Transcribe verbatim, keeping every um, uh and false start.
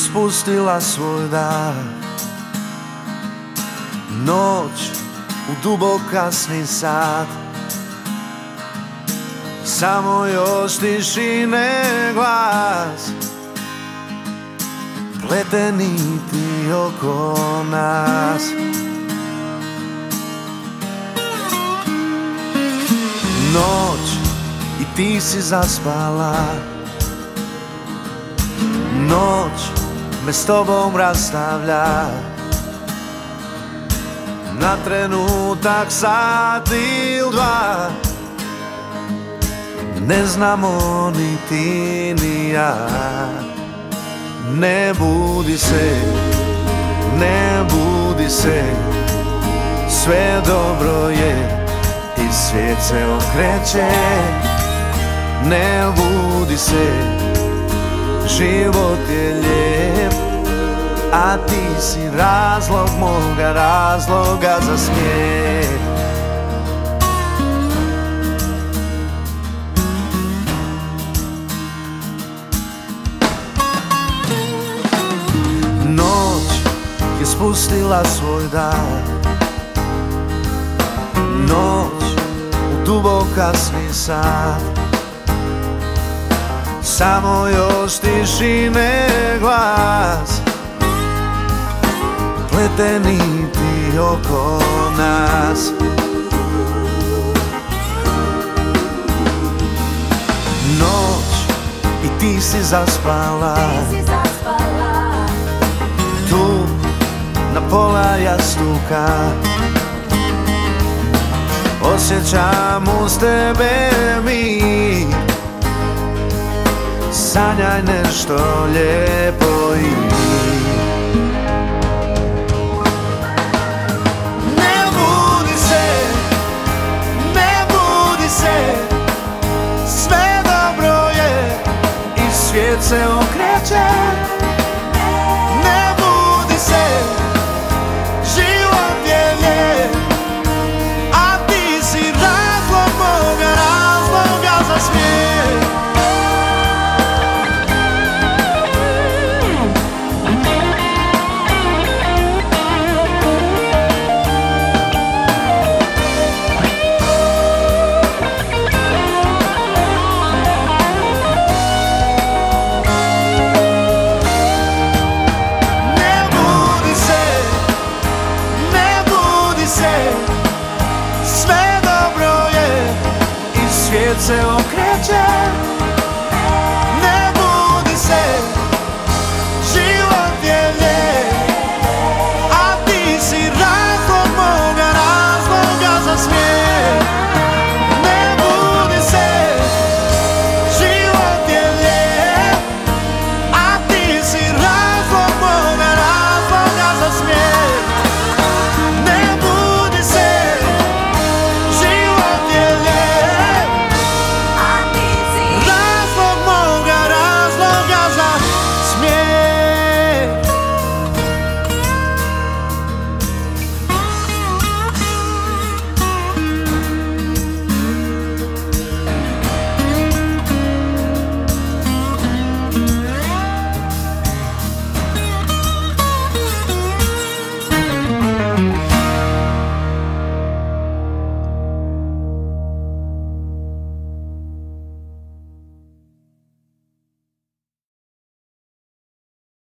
spustila svoj dah. Noć u dubok kasni sat, samo još tišine glas, plete niti oko nas. Noć i ti si zaspala, noć me s tobom rastavlja. Na trenutak, sat ili dva, ne znamo ni ti ni ja. Ne budi se, ne budi se, sve dobro je i svijet se okreće. Ne budi se, život je lijep, a ti si razlog moga razloga za smijeh. Noć je spustila svoj dah, noć u dubok kasni sat, samo još tišine glas, plete niti oko nas. Noć i ti si zaspala, tu na pola jastuka, osjećam uz tebe mi. Sanjaj nešto lijepo i ne budi se, ne budi se, sve dobro je i svijet se okreće. Ne budi se, život je lijep, a ti si razlog moga razloga za smijeh. Sve dobro je i svijet se okreće.